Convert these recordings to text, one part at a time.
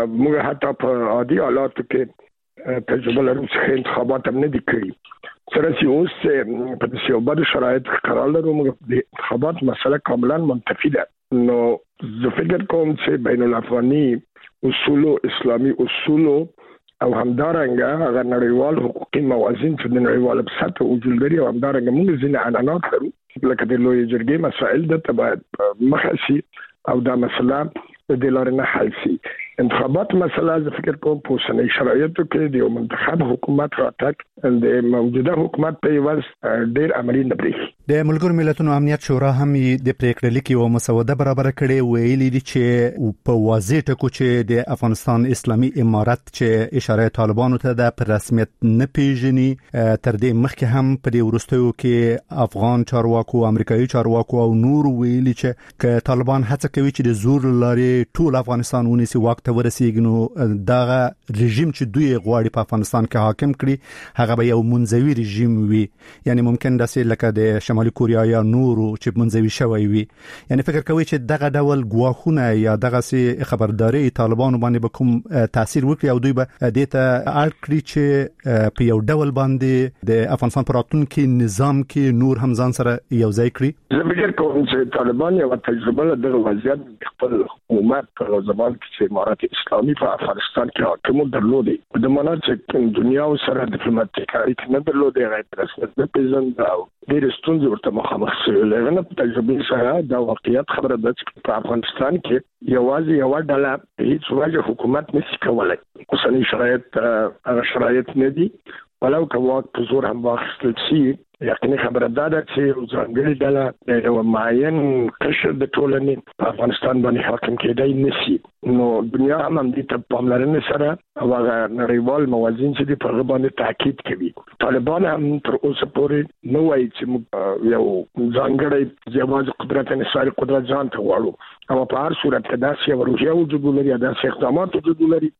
موږ حتی په عادي حالاتو کې تجربه لرو چې انتخابات هم نه دي کړي سره چې اوس په دې یو بد شرایط قرار لرو موږ د انتخابات مسله کاملا منتفی ده. نو زه فکر کوم چې بین الافغاني اصول اسلامي اصول او همدارنګه هغه نړیوال حقوقي موازین چې د نړیوال په سطح وجود لري او همدارنګه موږ ځینې عنعنات لرو لکه د لوی جرګې مسائل د باید مخاسي او دا مسله د لارې نه حل شي. انتخابات مسله زه فکر کوم په اوسنۍ شرایطو کې د یو منتخب حکومت راتګ د موجوده حکومت په عوض ډېر عملي نه برېښي. د ملګرو ملتونو امنیت شورا هم د پریکړې لیک یو مسوده برابر کړي ویلي دي چې په واضح ټکو چې د افغانستان اسلامي امارت چې اشاره طالبانو ته د پر رسمیت نه پیژني تر دې مخکې هم په دې وروستیو کې افغان چارواکو امریکایي چارواکو او نور ویلي چې ک طالبان هڅه کوي چې د زور لارې ټول افغانستان ونیسي واک ته ورسیږي نو دغه رژیم چې دوی غواړي په افغانستان کې حاکم کړي هغه به یو منځوي رژیم وي یعنی ممکن داسې لکه د شمالي کوریا یا نورو چې منځوي شوی وي. یعنی فکر کوي چې دغه ډول ګواښونه یا دغه سي خبرداري طالبانو باندې به کوم تاثیر وکړي او دوی به دې ته اړ کړي چې په یو ډول باندې د افغانستان پر راتلونکي نظام کې نور هم ځان سره یو ځای کړي. زه فکر کوم چې طالبان یو تجربه لري وضعیت خپل حکومت په زمان کې چې امارت اسلامي په افغانستان کې حاکم درلودي د منځ چې دنیا سره ډیپلوماټیک اړیکې نه درلودي غیر رسمي د پیژند او ډېر ستونزې ورته مخامخ شوي لرنه په تجربه سره دا واقعیت خبره ده چې په افغانستان کې یوازې یو ډله هیڅ وجه حکومت نشي کولای. اوسنی شرایط هغه شرایط نه دي ولو که واک په زور هم واخیستل شي یقیني خبره ده چې ځانګړي ډله د یو معین قشر د ټولنې په افغانستان باندې حاکم کېدای نشي. نو دنیا هم دې ته پاملرنه سره او هغه نړیوال موازین چې په هغه باندې تاکید کوي. طالبان هم تر اوسه پورې نو وايي چې یو ځانګړی جواز قدرت انحصاري قدرت ځان ته واړو او په هر صورت کې داسې یو روحیه وجود لري داسې اقدامات وجود لري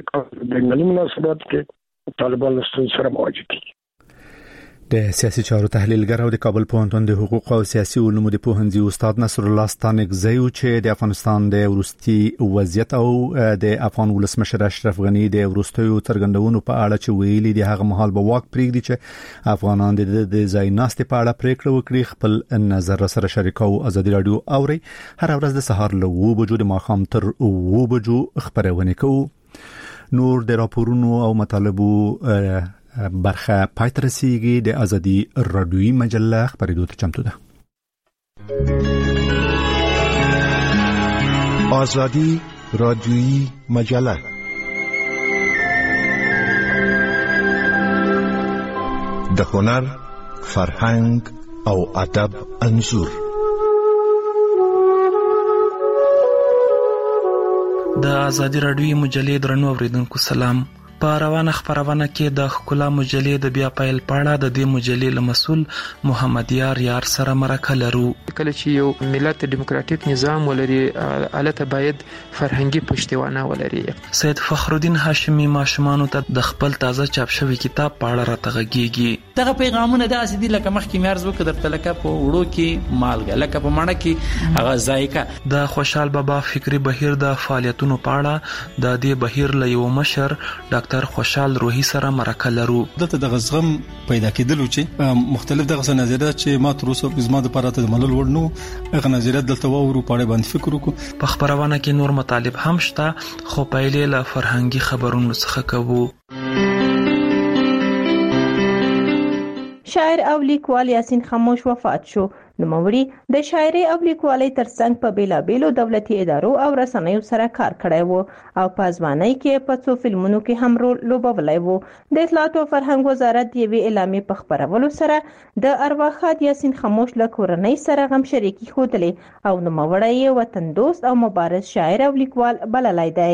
د ملي مناسبات کې طالبان له سره مواجه دي. د سیاسي چارو تحلیلګر او د کابل پوهنتون د حقوق او سیاسي علومو د پوهنځي استاد نصر الله ستانکزی چې د افغانستان د ورستي وضعیت او د افغان ولسمشر اشرف غنی د ورستیو څرګندونو په اړه چې ویلي دي هغه مهال به واک پریږدي چې افغانان د ځای ناستې په اړه پریکړه وکړي خپل نظر سره شریکو. ازادي رادیو اوري هر ورځ د سهار له 9 بجو د ماښام تر 9 بجو خبرونه کوي. نور د راپورونو او مطالبو برخه پای ته رسیږي. د ازادي رادیوي مجله خبرېدو ته چمتو ده. ازادي رادیوي مجله د هنر، فرهنګ او ادب انځور. د ازادي رادیوي مجلې درنو اوریدونکو سلام. په روانه خبرونه کې د ښکلا مجلې د بیا پیل پاړه د دې مجلې له مسؤل محمد یار سره مرکه لرو. کله چې یو ملت دیموکراتیک نظام ولري البته باید فرهنګي پشتوانه ولري. سید فخر الدین هاشمی ماشومانو ته د خپل تازه چاپ شوی کتاب پاړه راټغږیږي. دغه پیغامونه د اسدي لکه مخکې مرز وکړ درته لکه په وړو کې مالګه لکه په مڼه کې هغه ذایقه. د خوشحال بابا فکری بهیر د فعالیتونو پاړه د دې بهیر له یو مشر ډاکټر خوشحال روحي سره مرکه لرو. دته د غزغم پیدا کېدل چې مختلف دغه نظریات چې ما تر اوسه زما د پاره ته ملل ورنو هغه نظریات دلته وورو پاړه باندې فکر وکړو. په خبرونه کې نور مطالب هم شته خو پایلې له فرهنګي خبرونو څخه کوو. شاعر او لیکوال یاسین خاموش وفات شو. نوموړي د شاعري او لیکوالۍ ترڅنګ په بیلابیلو دولتي ادارو او رسنیو سره کار کړی وو او په ځوانۍ کې په څو فلمونو کې هم رول لوبولی وو. د اطلاعات او فرهنګ وزارت یوې اعلامیې په خپرولو سره د ارواښاد یاسین خاموش له کورنۍ سره غم شریکي ښودلې او نوموړی یې وطن دوست او مبارز شاعر او لیکوال بللی دی.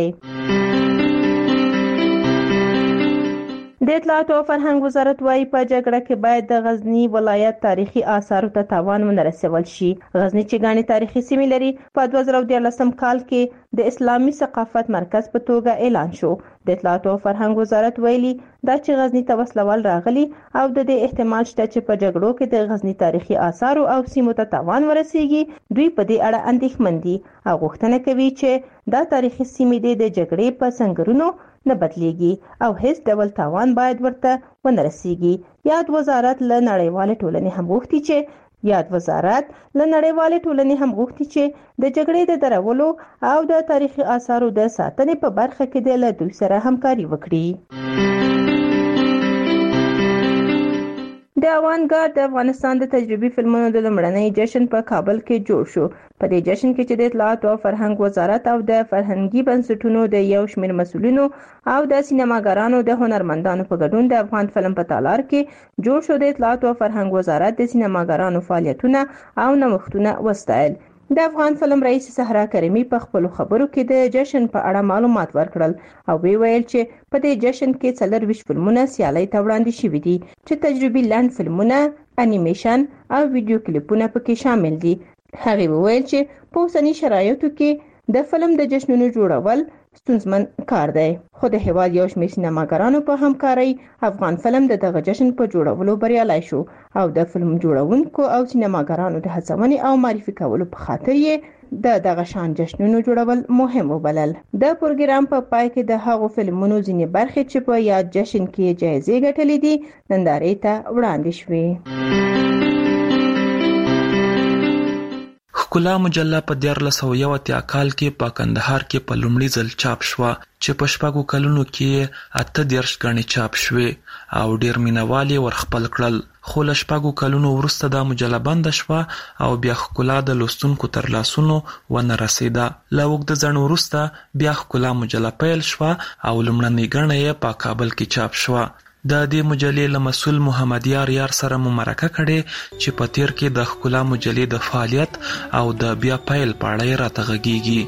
د اطلاعات او فرهنګ وزارت وايي په جګړه کې باید د غزنی ولایت تاریخي آثارو ته تاوان ونه رسول شي. غزنی چې ګڼې تاریخي سیمې لري په 2014 کال کې د اسلامي ثقافت مرکز په توګه اعلان شو. د اطلاعات او فرهنګ وزارت ویلي دا چې غزنی ته وسلوال راغلي او د دې احتمال شته چې په جګړو کې د غزنی تاریخي آثار او سیمو ته تاوان ورسیږي. دوی په دې اړه اندېښمن دي او غوښتنه کوي چې دا تاریخي سیمې د جګړې په سنگرونو نه بدليږي او هیڅ ډول تاوان باید ورته ونه رسیږي. یاد وزارت له نړیوال ټولنې هم غوښتي چې د جګړې د درولو او د تاریخي آثارو د ساتنې په برخه کې د له دوی سره همکاري وکړي. د اوانګارد د افغانستان د تجربي فلمونو د لومړنۍ جشن په کابل کې جوړ شو. په دې جشن کې چې د اطلاعات او فرهنګ وزارت او د فرهنګي بنسټونو د یو شمېر مسؤلینو او د سینماګرانو د هنرمندانو په ګډون د افغان فلم په تالار کې جوړ شو. د اطلاعات او فرهنګ وزارت د سینماګرانو فعالیتونه او نوښتونه وستایل. د افغان فلم رئیس صحرا کریمی په خپل خبرو کې د جشن په اړه معلومات ورکړل او ویل چې په دې جشن کې 24 فلمونه سیالۍ ته وړاندې شوي دي چې تجربي لاند فلمونه، انیمیشن او ویډیو کلیپونه پکې شامل دي. هغه ویل چې په اوسنی شرایطو کې د فلم د جشنونو جوړول ستونزمن کار دی، خو د هیواد یو شمېر سینماګرانو په همکارۍ افغان فلم د دغه جشن په جوړولو بریالی شو او د فلم جوړونکو او سینماګرانو د هڅونې او معرفي کولو په خاطر یې د دغه شان جشنونو جوړول مهم وبلل. د پروګرام په پای کې د هغو فلمونو ځینې برخې چې په یاد جشن کې جایزې ګټلې دي نندارې ته وړاندې شوې. ښکلا مجله په 1401 کال کې په کندهار کې په لومړي ځل چاپ شوه چې په شپږو کلونو کې 38 غڼې چاپ شوې او ډېر مینوال یې ورخپل کړل. خو له شپږو کلونو وروسته دا مجله بنده شوه او بیا ښکلا د لوستونکو تر لاسونو ونه رسېده. له اوږده ځنډ وروسته بیا ښکلا مجله پیل شوه او لومړنۍ غڼه یې په کابل کې چاپ شوه. د دې مجلې له مسؤل محمد یار سره مو مرکه کړې چې په تیر کې د ښکلا مجلې د فعالیت او د بیا پیل په اړه یې راته غږیږي.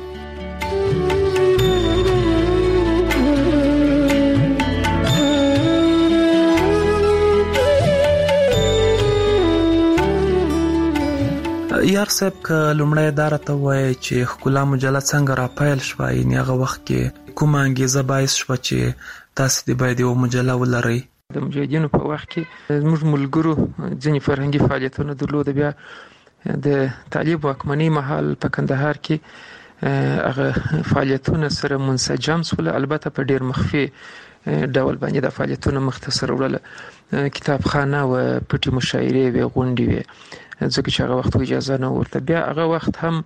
یار صاحب که لومړی دا راته وایي چې ښکلا مجله څنګه را پیل شوه، یعنې هغه وخت کې کومه انګیزه باعث شوه چې تاسو دې باید یو مجله ولرئ؟ د مجاهدینو په وخت کې زموږ ملګرو ځینې فرهنګي فعالیتونه درلوده. بیا د طالب واکمنۍ مهال په کندهار کې هغه فعالیتونه سره منسجم شول، البته په ډیر مخفي ډول باندې د فعالیتونو مختصر وړل. کتابخانه و پټي مشاعرې و غونډې وې ځکه چې هغه وخت اجازه نه ورته. بیا هغه وخت هم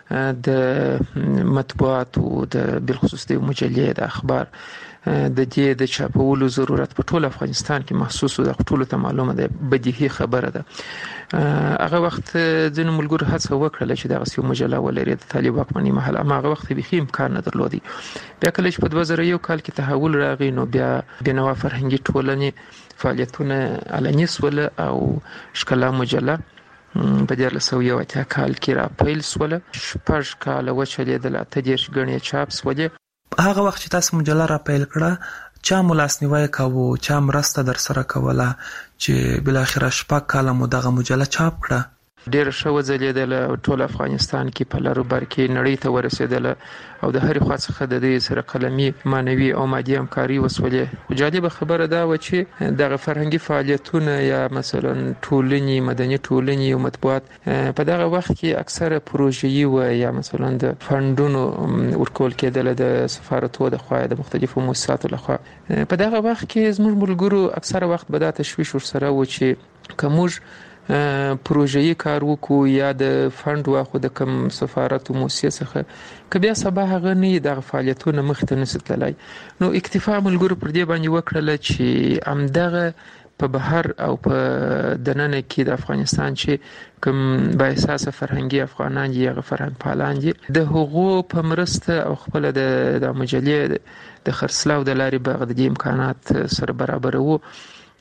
د مطبوعات او د بالخصوص د مجلې د اخبار د دې د چاپولو ضرورت په ټول افغانستان کې محسوس و. د ټولو ته معلومه ده، بدیهي خبره ده. هغه وخت ځینو ملګرو هڅه وکړله چې دغسې یو مجله ولري د طالب واکمنۍ مهال، اما هغه وخت بیخي امکان نه درلودی. بیا کله چې په 2001 کال کې تحول راغی نو بیا بینوا فرهنګي ټولنې فعالیتونه علني سول او ښکلا مجله په 1401 کال کې را پیل سول. 6 کاله وچلېدل، 38 غڼې چاپ سولې. هغه وخت چې تاسو مجله را پیل کړه چا مو لاسنیوی کاوه، چا مرسته در سره کوله چې بلاخره 6 کاله مو دغه مجله چاپ کړه؟ ډېره ښه وځلېدله، ټول افغانستان کې په لر و بر کې نړۍ ته ورسېدله او د هرې خوا څخه د دې سره قلمي، معنوي او مادي همکاري وسولې. خو جالبه خبره دا وه چې دغه فرهنګي فعالیتونه یا مثلا ټولنې، مدني ټولنې او مطبوعات په دغه وخت کې اکثره پروژه‌یي وه یا مثلا د فنډونو ورکول کېدله د سفارتو د خوا، د مختلفو مؤسساتو لخوا. په دغه وخت کې زموږ ملګرو اکثره وخت به دا تشویش ورسره و چې که موږ پروژه‌یي کار وکړو یا د فند واخو د کوم سفارت او مؤسسه څخه که بیا سبا هغه نه دغه فعالیتونه مخ ته نشي تللی، نو اکتفا ملګرو پر دې باندې وکړله چې همدغه په بهر او په دننه کې د افغانستان چې کوم با احساسه فرهنګي افغانان دي، هغه فرهنګ پالان دي، د هغو په مرسته او خپل د مجلې د خرڅلاو د لارې به د امکانات سره برابر وو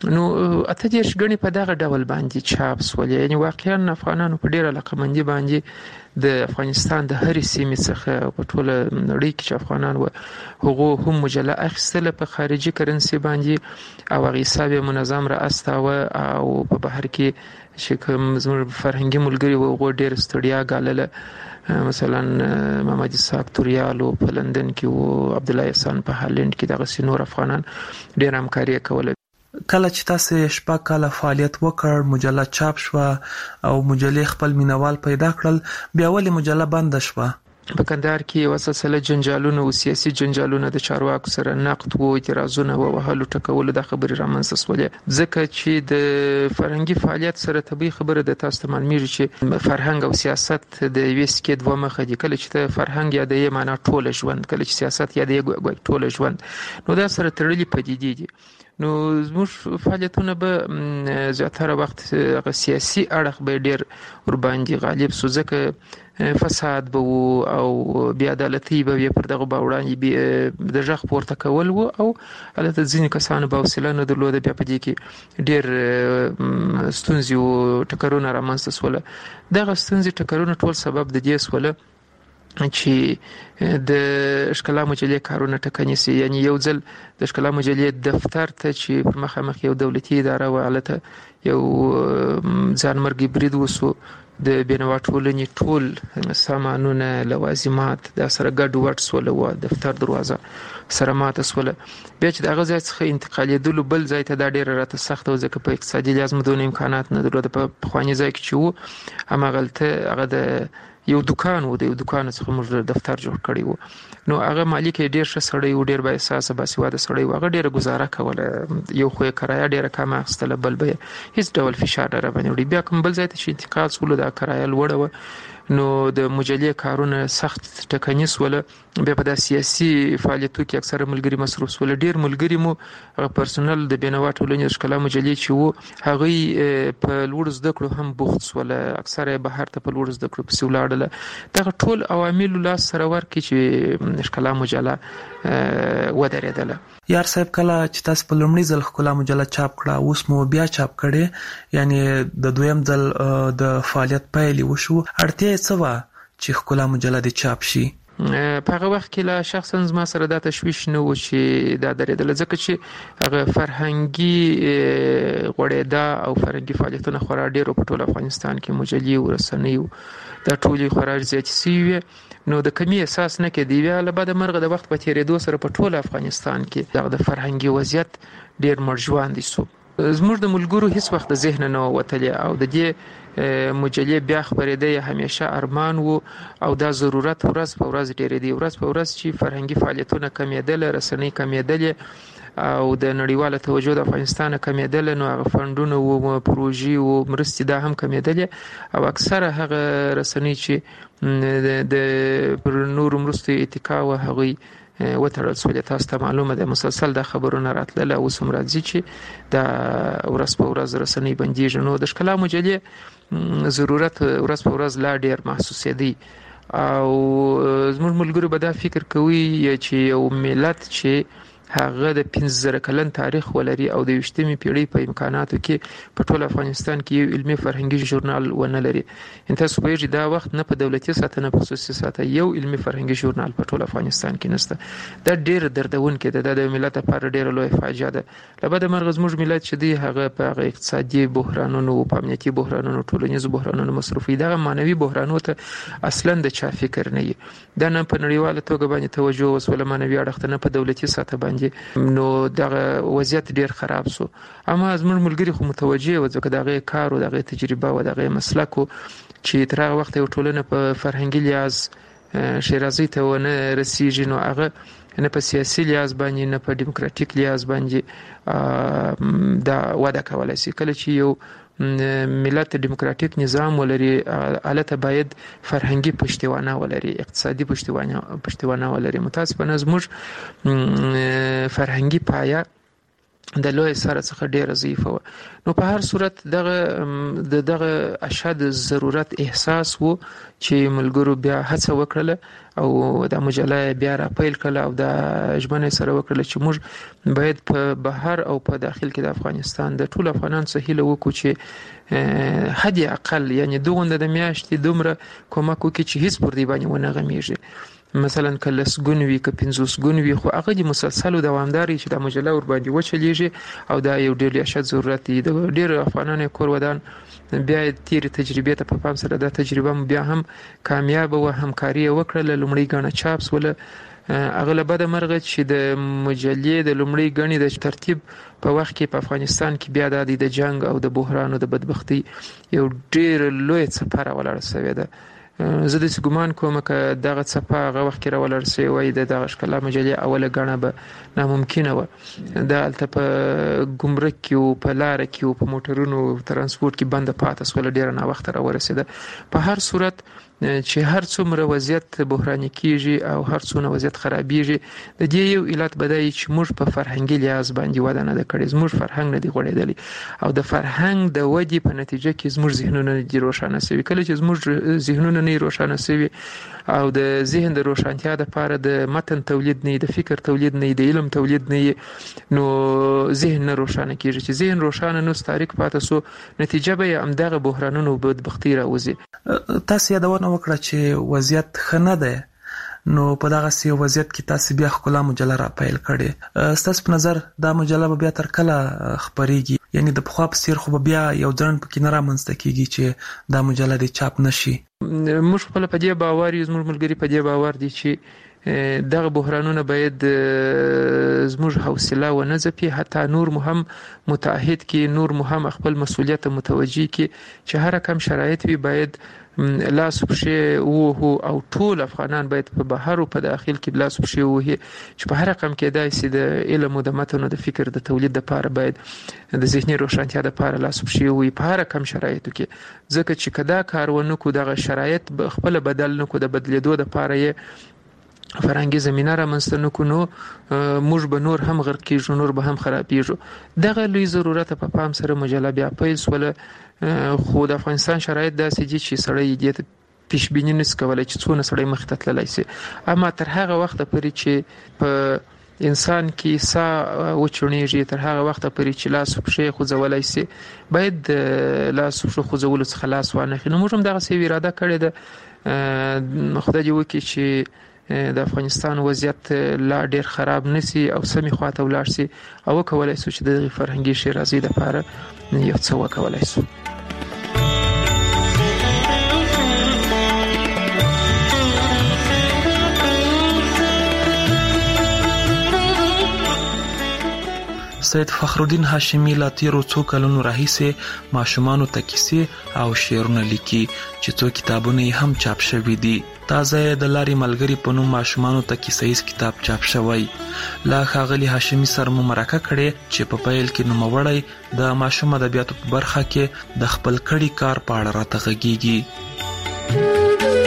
نو اته دیش غني په دغه ډول باندې چاپ سول، یعنی واقعا افغانانو په ډیره علاقمندي باندې د افغانستان د هرې سیمې څخه په ټوله نړۍ کې چې افغانان و هغه هم مجله اخیستله په خارجي کرنسي باندې او هغه حساب منظم را استاوه او په بهر کې چې کوم زموږ فرهنګي ملګري و هغه ډیر ستړیا ګالله، مثلا محمد اسحاق توریالو په لندن کې او عبد الله احسان په هالند کې دغه سينور افغانان ډیر همکاري کوله. کله چې تاسو شپږ کاله فعالیت وکړ، مجله چاپ شو او مجلې خپل مینوال پیدا کړل، بیا ولې مجله بند شوه؟ په کندهار کې یو سلسله جنجالونه او سیاسي جنجالونه د چارواکو سره نقد او اعتراضونه او وهلو ټکول د خبرې رامنځته شولې، ځکه چې د فرهنګي فعالیت سره طبيعي خبره د تاسو ته معلومیږي چې فرهنګ او سیاست د یوې سکې دوه مخه دي. کله چې ته فرهنګ یادې معنا ټوله ژوند، کله چې سیاست یادې ټوله ژوند، نو دا سره تړلې پدیدې دي. نو زموږ فعالیتونه به زیاتره وخت سیاسي اړخ به ډیر ور باندې غالب سو، ځکه فساد به او بیا عدالتي به پر دغه باوړان د ژغ پورته کول وو او البته ځینې کسانو به حوصله نه درلوده، بیا په دې کې ډیر ستونزې او ټکرونه رامنځته شول. دغه ستونزې ټکرونه ټول سبب د دې سول چې د ښکلا مجلې کارونه ټکني سي، یعنی یو ځل د ښکلا مجلې دفتر ته چې پر مخامخ یو دولتي اداره وعلته یو ځانمرګي برید وسو، د بینوا ټولنې ټول سامانونه لوازمات د سره ګډ وډ سول او دفتر دروازه سره ماته سول. بیا چې دغه ځای څخه انتقالېدلو بل ځای ته دا ډیره راته سخته و، ځکه په اقتصادي لحاظ مدونه امکانات نه درلوده. په خواني ځای کې چې وو هماغلته هغه د یو دکان و، د یو دکان څخه موږ دفتر جوړ کړی وو. نو هغه مالک ډیر ښه سړی و، ډیر با احساسه باسواده سړی و، هغه ډیره گزاره کوله، یو خو کرایه ډیره کم اخیستله، بل به هیڅ ډول فشار نه باندې وړي. بیا کوم بل ځای ته چې انتقال سول د کرایه لوړه و، نو د مجلې کارونه سخت ټکني سول. بیا په د سیاسي فعالیتو کې اکثره ملګری مصروف سول، ډیر ملګری مو هغه پرسونل د بینوا ټولنې ښکلا مجلې چې وو هغه په لوړ زده کړو هم بوخت سول، اکثره بهر ته په لوړ زده کړو پسې ولاړل. دغه ټول عوامل لاس سره ورکړي چې ښکلا مجله ودرېدله. یار صاحب، کله چې تاسو په لومړي ځل ښکلا مجله چاپ کړه، اوس مو بیا چاپ کړي، یعنی د دویم ځل د فعالیت پیل وشو، اړتیا څه وه چې ښکلا مجله د چاپ شي؟ په هغه وخت کې لا شخصا زما سره دا تشویش نه و چې دا درېدل، ځکه چې هغه فرهنګي غوړېدا او فرهنګي فعالیتونه خورا ډېر په ټول افغانستان کې مجلې او رسنۍ دا ټولې خورا زیاتې سوي، نو د کمی احساس نه کېدی. بیا له بعد مرغه د وخت په تېرېدو سره په ټول افغانستان کې دغه د فرهنګي وضعیت ډېر مرجواندی سو. زموږ د ملګرو هیڅ وخت د ذهن نه وتلی او د دې مجلې بیا خبرېده همیشه ارمان وو او دا ضرورت ورځ په ورځ ډېرېدی، ورځ په ورځ چې فرهنګي فعالیتونه کمېدل، رسنۍ کمېدلې او د نړیواله توجه د افغانستان کمېدل، نو هغه فندونه او پروژې او مرستې دا هم کمېدلې او اکثره هغه رسنۍ چې د پر نور مرستې اتکا و هغوی وتړل سول. تاسو ته معلومه ده مسلسل د خبرونه راتلله، اوس هم راځي چې دا ورځ په ورځ رسنۍ بندیږي. نو د ښکلا مجلې ضرورت ورځ په ورځ لا ډیر محسوسېدی او زموږ ملګرو به دا فکر کوي چې یو ملت چې هغه د 15 کلن تاریخ ولري او د 20مې پیړۍ په امکاناتو کې په ټول افغانستان کې یو علمي فرهنګي ژورنال ونه لري. ان تاسو به دا وخت نه په دولتي سطح نه په خصوصي سطح یو علمي فرهنګي ژورنال په ټول افغانستان کې نشته. دا ډیر دردونکې ده، د ملت لپاره ډیر لوی فاجعه ده. لبد مرغ زموږ ملت چې دی هغه په اقتصادي بحرانونو او په امنیتي بحرانونو ټولنیز بحرانونو مصروفي، دغه مانوي بحرانونو ته اصلا د چا فکر نه وي. دا نه په نړیواله توګه باندې توجه وسوله مانوي اړخ ته، نه په دولتي سطح باندې، نو دغه وضعیت ډیر خراب سو. اما زموږ ملګری خو متوجه و، ځکه دغه کار او دغه تجربه او دغه مسلک چې تر هغه وخت یو ټولنه په فرهنګي لحاظ شیرازي ته ونه رسیږي، نو هغه نه په سیاسي لحاظ باندې نه په ډیموکراتیک لحاظ باندې دا وده کولای شي. کله چې یو ملت دیموکراتیک نظام ولري، البته باید فرهنګي پشتوانه ولري، اقتصادي پشتوانه ولري. متاسفانه زموږ فرهنګي پایه د لوی سره څخه ډیره ضعیفه و. نو په هر صورت دغه اشد ضرورت احساس وو چې ملګرو بیا هڅه وکړه او د مجله بیا را پیل کړه او د ژمنه سره وکړه چې موږ باید په بهر او په داخل کې د افغانستان د ټول افغانان څخه هیله وکړو چې حد اقل یعنی دوغنده د میاشتې دومره کومک وکړي چې هیڅ پر دی باندې ونه غمیږي. مثلا کله سګونوي ک 50 ګونوي خو هغه د مسلسل او دوامداري چې د مجله ور باندې وچلیږي او دا یو ډیر اشد ضرورت دی. د ډیر افغانانو کور ودان بیا تیر تجربه ته په پام سره د تجربه بیا هم کامیاب او همکاري وکړه. لومړی غاڼه چاپس ول اغلبه د مرغه چې د مجلې د لومړی غنی د ترتیب په وخت کې په افغانستان کې بیا د جنگ او د بحران او د بدبختی یو ډیر لوی څپاره ولاړ شوی ده. زه د ګمان کوم چې دغه څپه هغه وخت کې راولر سي وای دغه ښکلا مجلې اوله غاڼه به ناممکنه و. د الته په ګمرک کې او په لار کې او په موټرونو ترانسپورت کې بند پاتې سول ډیر نه وخت را ورسېده. په هر صورت چې هر څومره وضعیت بحراني کیږي او هر څومره وضعیت خرابېږي د دې یو علت بدای چې موږ په فرهنګي لحاظ باندې وده نه کړې. زموږ فرهنګ نه دی غوړېدلی او د فرهنګ د ودی په نتیجه کې زموږ ذهنونه دي روښانه شوي. کله چې زموږ ذهنونه نه روښانه شوي او د ذهن د روښانتیا لپاره د متن تولید نه د فکر تولید نه د علم تولید نه نو ذهن نه روښانه کیږي. چې ذهن روښانه نو تاریخ پاتې سو نتیجه به هم دغه بحرانونو بدبختی راوځي. تاسو یادونه وکړه چې وضعیت خنه ده نو په دغه سی وضعیت کې تاسو بیا خپل مجله را پیل کړي. ستاسو په نظر دا مجله بیا تر کله خبريږي؟ یعنی د پخوا په څیر خو بیا یو ځن پکې نه رامنځته کیږي چې دا مجله د چاپ نشي. موږ خپل په دې باور یو زموږ ملګری په دې باور دي چې دغه بحرانونه باید زموږ حوصله و نه ځپي حتی نور مهم متعهد کې نور مهم خپل مسولیت متوجي کې چې هر کم شرایط وي باید لاس پښې وو او ټول افغانان باید په بهر او په داخل کې لاس پښې وو چې په هر رقم کې دای سي د علم او د متن او د فکر د تولید لپاره باید د ذهني روښانتیا لپاره لاس پښې وو په هر رقم شرایطو کې. ځکه چې کدا کارونه کو دغه شرایط خپل بدل نه کو د بدلیدو لپاره یې فرهنګي زمينه را منځته نکونو موږ به نور هم غرق کیږو نور به هم خرابېږو. دغه لوی ضرورت په پام سره مجله بیا پیل سول. خو د افغانستان شرایط داسې دي چې سړی دې پیش بینی نس کولای چې څونه سړی مخ ته تللی سي. اما تر هغه وخت پورې چې په انسان کې سا وچونیږي تر هغه وخت پورې چې لاس پښې خوځولای سي باید لاس پښې خوځول څخه خلاص وانه خنو. موږ هم دغه سی اراده کړې ده. خدای دې وکړي چې د افغانستان وضعیت لا ډیر خراب نسی او سمي خواته ولاړ سي او کولای شو چې د فرهنګي شیرازي د لپاره یو څه وکولای شو. سید فخرالدین هاشمی لا تیرو څو کلونو راهیسې ماشومانو ته کیسې او شعرونه لیکي چې څو کتابونه هم چاپ شوي دي. تازه د لارې ملګری په نوم ماشومانو ته کیسې کتاب چاپ شوی. لا ښاغلي هاشمی سره مو مرکه کړې چې په پیل کې نوموړی د ماشوم ادبیاتو په برخه کې د خپل کړي کار په اړه راته غږیږي.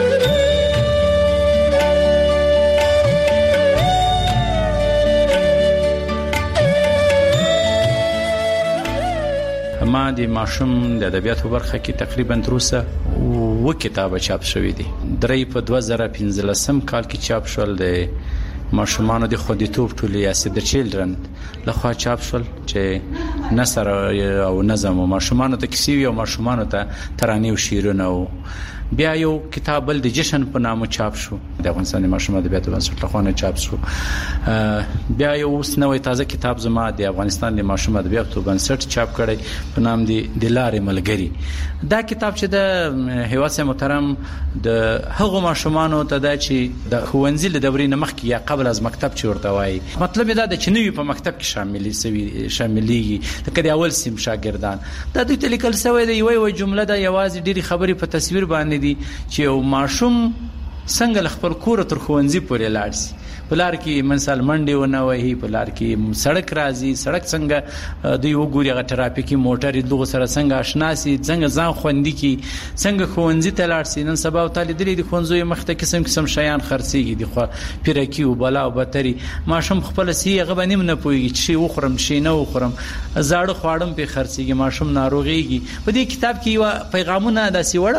ما د ماشوم د ادبیاتو برخه کې تقریبا تر اوسه و کتابه چاپ شوې دي. درې په 2015 کال کې چاپ شول. د ماشومانو د خوندیتوب ټولې اسید چیلډرن لخوا چاپ شول چې نثر او نظم او ماشومانو ته کیسې او ماشومانو ته ترانې او شعرونه او بیا یو کتاب بل د جشن په نامه چاپ شو د افغانستان ماشوم ادبیاتو بنسټ لخوا نه چاپ شو. بیا یو نوې تازه کتاب زما د افغانستان د ماشوم ادبیاتو بنسټ چاپ کړی په نام دی د لارې ملګری. دا کتاب چې د هیواد محترم د هغو ماشومانو ته د چې د ښوونځي له دورې نه مخکې یا قبل از مکتب چې ورته وایي مطلب دا د چې نوی په مکتب کې شاملېږي لکه د اول سیم شاګردان دا دوی ته لیکل شوی دی. یوه جمله ده یوازې ډېرې خبرې په تصویر باندې دي چې یو ماشوم څنګه خپل کور تر ښوونځي پورې لاړ شي پلار کې منسل منډي ونه وهي پلار کې سړک راځي سړک څنګه دوی وګوري هغه ټرافیکي موټر دغه سره څنګه آشنا سي څنګه ځان خوندي کی څنګه خونځي تلار سي نن سبا تعالی دې د خونځوي مخته قسم شیان خرڅيږي د خو پیرکی او بلا او بتري ماشوم خپل سي هغه باندې نه پويږي چې وخورم شي نه وخورم زاړه خواړم په خرڅيږي ماشوم ناروغيږي په دې کتاب کې یو پیغامونه داسې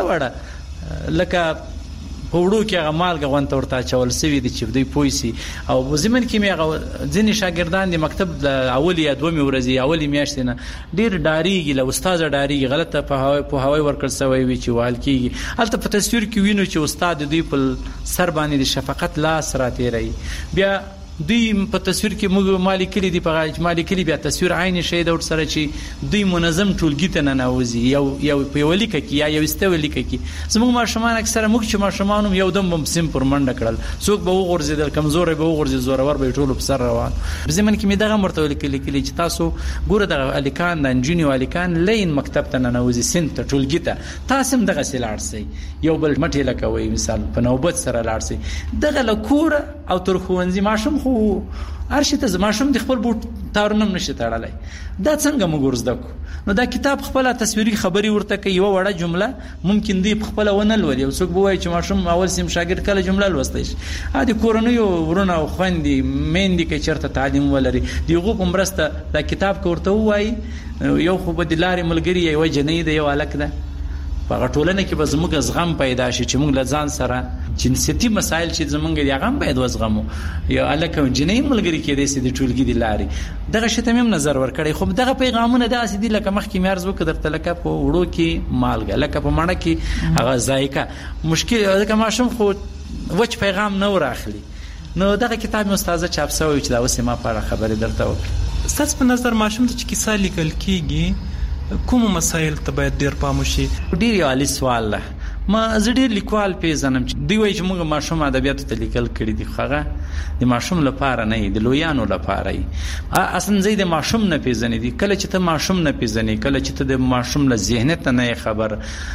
وړه لکه پوړو کې هغه مالګه غونته ورته چول سوي دي چې دوی پويسي او زمين کې مې هغه ځینې شاګردان د مکتب د اولي یا دومي ورځي اولي میاشتې نه ډیر ډاریږي له استاد ډاریږي غلطه په هواي ورکړ سوی وي چې وال کېږي هلته په تصویر کې وینو چې استاد دوی په سر باندې د شفقت لاس راتېري بیا دوی په تصویر کې موږ مالکلی دی په مالکلی بیا تصویر عین شی د ور سره چې دوی منظم ټولګی ته نه نوځي یو په ولیک کې یا یو استولیک کې زموږ ماشومان اکثره موږ چې ماشومان یو دم بم سیم پر منډه کړل څوک به وغورځیدل کمزور به وغورځي زورور به ټول په سر روان زمون کې مې دغه مرتبه لیکلي چې تاسو ګوره د الیکان د انجینیو الیکان لین مکتب ته نه نوځي سنت ټولګی ته تاسو دغه سیلار سي یو بل مټی لکوي مثال په نوبت سره لاړ سي دغه لکور او تر خوونځي ماشوم خو ارشته زماشم د خپل بوت تارونم نشي تړلای دا څنګه موږ ورزدکو نو دا کتاب خپل تصویري خبري ورته کوي یو وړه جمله ممکن دی خپل ونه لولي او څوک بوای چې ماشوم اول سیم شاګرد کله جمله لوستای شي ا دې کورونیو ورونه او خويندې مېندې کې چرته تعلیم ولري دیغه کومرسته دا کتاب کوته وای یو خو بدلاري ملګری یو جنې دی یو الک ده په ټولنه کې به زموږ زغم پیدا شي چې موږ له ځان سره جنسيتي مسایل چې زمونږ دی هغه باید وزغمو یا الکه جنې ملګری کې دې سې د ټولګي دی لاري دغه شته مم نظر ور کړی خو دغه پیغامونه د اسدي لکه مخکې مارز وکړه تر لکه په وړو کې مالګه لکه په مانه کې هغه ذایقه مشکل دغه ماشوم خو وچ پیغام نه ورخلی نو دغه کتاب استاد چاپ شوی چې دا وسه ما په خبره درته وکړه ستاسو په نظر ماشوم ته چې کیسه لیکل کیږي کوم مسایل ته باید ډیر پام وشي ډیر یو علی سوال ده ما زړه لیکوال پیژنم چې دی وایي چې موږ ماشوم ادبیات ته لیکل کړي دي خو د ماشوم لپاره نه دی لویانو لپاره اصلا زید ماشوم نه پیژنې دي کله چې ته ماشوم نه پیژنې کله چې ته د ماشوم له ذهنیت نه خبر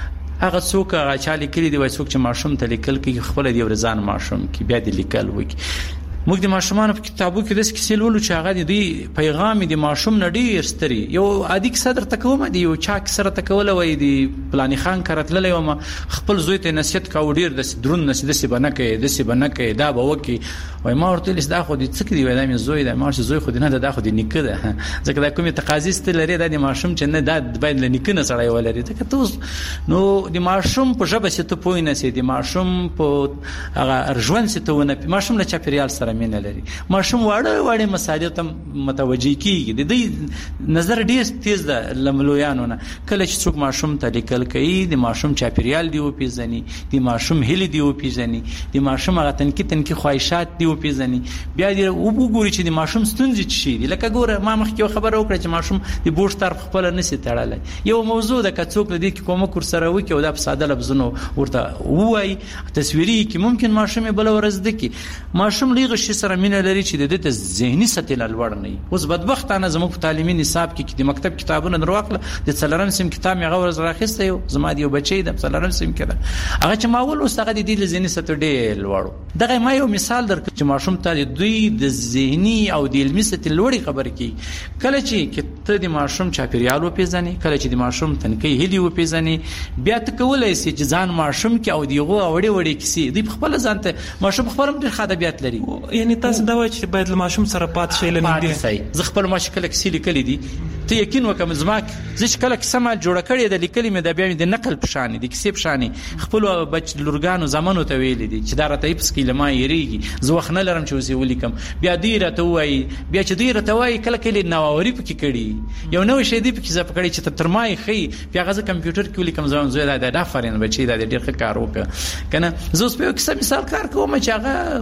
هغه څوک هغه چا لیکلي دی وایي څوک چې ماشوم ته لیکل کوي خپل دی ورزان ماشوم کې بیا دی لیکل وکړي موږ د ماشومان په کتابو کې د کیسې لولو چې هغه دی پیغام دی ماشوم نه ډیر ستري یو عادي صدر تکوم دی یو چا سره تکول وای دی پلاني خان کرتل یو ما خپل زوی ته نصیحت کاو ډیر د درون نصیحت بنه کې دا به وکی وای ما ورته لس دا خو دې څه دی وای دا مې زوی دا ما زوی خو دې نه دا خو دې نیکه ده ځکه دا کومه تقاضی ست لري دا د ماشوم چې نه دا باید لنیکه نه سره ولري ځکه ته نو د ماشوم په ژبه ست پوی نه سي د ماشوم په هغه ارجوان ست ونه ماشوم له چاپیریال سره مين لري ماشوم واړه مسایل ته متوجي کیږي د دې نظر ډیر تیز ده لملویانو نه کله چې څوک ماشوم ته لیکل کوي د ماشوم چاپیریال دی او پیژني د ماشوم هلي دی او پیژني د ماشوم هغه تنکی خواهشات دی او پیژني بیا دی وګوري چې د ماشوم ستونزې چی دي لکه ګوره ما مخکې خبر وکړه چې ماشوم د بوش طرف خپل نسی تړلای یو موضوع د کڅوک د دې کومه کور سره وکي او د ساده لفظونو ورته وای تصویري کې ممکن ماشوم بل ورځ دکی ماشوم لیغه شي سره مینه لري چې د دې ذهني سطح لوړ نه اوس بدبختانه زموږ تعلیمي نصاب کې د مکتب کتابونه دروغله د څلورم سیم کتاب مې غوړ راخسته یو زما دی بچی د څلورم سیم کې هغه چې ماول اوس هغه د دې ذهني سطح ډېر لوړ دغه ما یو مثال درکړم چې ماشوم ته دوی د ذهني او د علمي سطح لوړی خبر کی کله چې ته د ماشوم چاپیریال و پیژنې کله چې د ماشوم تنکی هلي و پیژنې بیا ته کولای شي چې ځان ماشوم کې او دیغه وړي کیسې دی خپل ځان ته ماشوم خبرم ډېر خدابيات لري یعنی تاسو دا وایي چې باید له ماشوم سره پات شي لنه دي زه خپل ماشوم کله کیسې لیکلې دي ته یقین وکم زماک زه چې کله کیسه ما جوړ کړې د لیکلې مې د بیا د نقل پشان دي کیسې پشان خپل بچ لورګانو زمانو ته ویل دي چې دا راته ایپس کې لما یریږي زه وخت نه لرم چې وسی ولیکم بیا دی راته وای بیا چې دی راته وای کله کله نووري پکې کړي یو نو شی دی پکې زپ کړي چې ترمای خي بیا غزه کمپیوټر کې ولیکم زه دا فرین بچی دا ډیر ښه کار وکړه کنه زه اوس په کیسه مثال کار کوم چې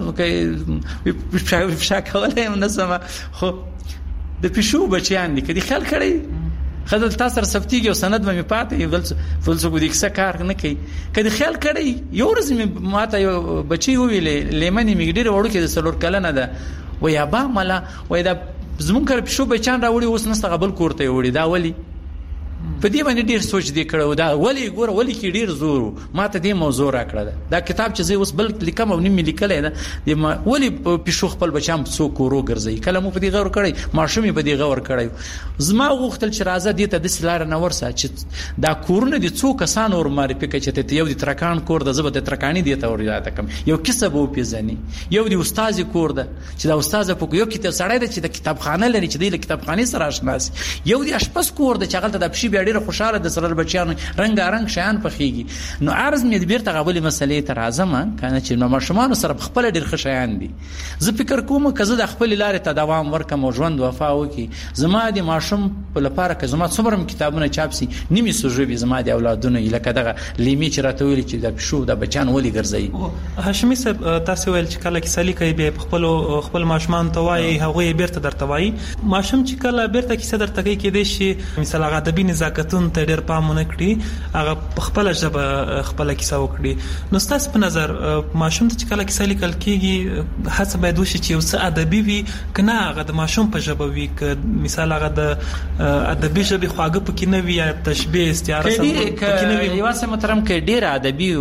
هغه شاکولای هم نسمه خو د پښو بچیان دي کدي خیال کړی خدای تاسو سره سفتیږي او سند مې پاتې بل فلسفه د کیسه کار نه کوي کدي خیال کړی یو ورځ مې ماته یو بچی ویلې لیمنې مې ډېر وړو کې د سلور کله نه ده ویا با ملا وای دا زمون کړ پښو بچان راوړي اوس نسته قبل کوړته وړي دا ولی په دې باندې ډیر سوچ دی کړو دا ولی کې ډیر زور ماته دې موضوع را کړل دا کتاب چې زه اوس بل لیکم او نیم لیکل دی ولی پښو خپل بچام څو کورو ګرځي کله مو په دې غور کړی ماشومې په دې غور کړی زما غوښتل چې راځه دې ته د سلار نه ورسه چې دا کورونه دي څو کسان اور معرفي کوي چې ته یو د ترکان کور د زبد ترکانی دی ته ورته کم یو کسب او پیزنی یو د استاد کور ده چې دا استاد په یو کتاب سړی دی چې د کتابخانه لري چې د کتابخانه سره آشنا یو د اشپز کور د چغلته د پښې بیا ډیره خوشاله د سره بچیانو رنگارنګ شیان پخېږي نو عرض مې بیرته غوړې مسلې ته راځم کنه چې نو ماشومان سره خپل ډیر خشایان دي زه فکر کوم کزه د خپل لارې ته دوام ورکم او ژوند وفا وکي زما د ماشوم په لپاره که زما څومره کتابونه چاپسي نیمه سوژوي زما د اولادونو لکه دغه لیمي چې راته ویل چې د پښو د بچان ولي ګرځي هاشمي صاحب تاسو ویل چې کله کې سالي کوي به خپل ماشومان ته وایي هغه بیرته درته وایي ماشوم چې کله بیرته کیسه درته کوي کې دي شي مثلا هغه ادبي نزاکتون ته ډېر پامونه کړی هغه خپل ژبه خپل کیسه وکړي نو تاسو په نظر ماشوم ته چې کله کیسه لیکل کیږي هڅه باید وشي چې اوس ادبي وي کنه هغه د ماشوم په ژبه وي ک مثال هغه د ادبي ژبه خواږه پکې نه وي یا تشبيه استعاره سم پکې نه وي یو څه محترم کې ډېر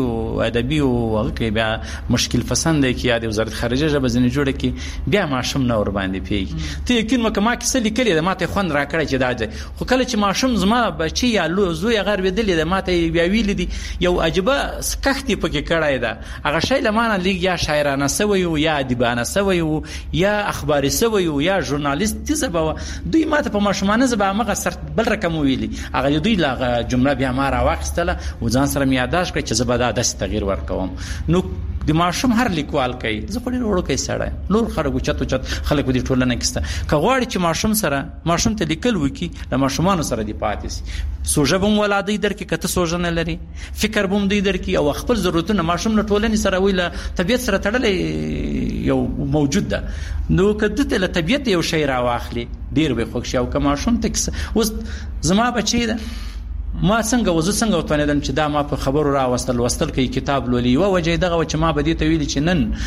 ادبي او هغه کې بیا مشکل پسند دی کې د وزارت خارجه ژبه ځنې جوړه کې بیا ماشوم نه ور باندې پیږي ته یقین مکه ما کیسه لیکلې ده ماته خوند را کړی چې دا خو کله چې ماشوم زما بچي یا زوی غر ودلې ده ماته بیا ویل دي یو عجبه سکختي پکې کړای ده هغه شی لمانه لیک یا شاعرانه سوی یا ادیبانه سوی یا اخباري سوی یا ژورنالیست زبا دوی ماته په ماشومانه زبا مغه سر بل رقم ویلي هغه دوی لا جمله بیا ما را واخستله و ځان سره میاداش کړ چې زبا دا داس تغییر ورکوم نو د ماشوم هر لیکوال کوي زه خو ډېر وړو کوي سړی نور خلکو چت خلک دې ټولنه کېسته که غواړي چې ماشوم ته لیکل وکي د ماشومانو سره دی پاتې سي سوژه بم ولادي درکې کته سوژه نه لري فکر بم دی درکې او خپل ضرورتونه ماشوم له ټولنې سره ویله طبيعت سره تړلې یو موجود ده نو کده ته طبيعت یو شی را واخلي ډیر به خوښ او که ماشوم ته اوس زما بچی ده ما څنګه وتوانیدم چې دا ما په خبرو را وستل کوي کتاب لولي او وجه دغه چې ما بدی ته ویل چې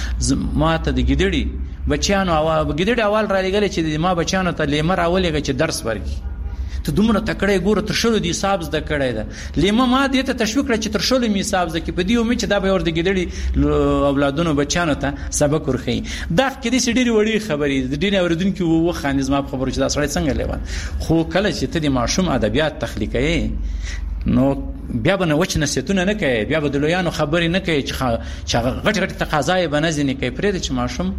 نن ما ته د ګډړي بچیانو ګډړي اول را لګل چې ما بچیانو ته لیمر اولېږي چې درس ورکړي ته دومره تکړه ګوره تر شلو دی حساب زده کړی ده لیمه ما دې ته تشویق کړ چې تر شلو می حساب زده کې په دې امید چې دا به ور د ګډړي اولادونو بچیانو ته سبق ورخي دا کې دې ډېری وړي خبرې د دې اوریدونکو وخاندې زما په خبرو چې دا سړی څنګه لیوان خو کله چې ته د ماشوم ادبیات تخلیقي نو بیا به وچ نصیحتونه نه کوي بیا به د لویانو خبرې نه کوي چې غټ تقاضای به نه ځنې کوي پرې چې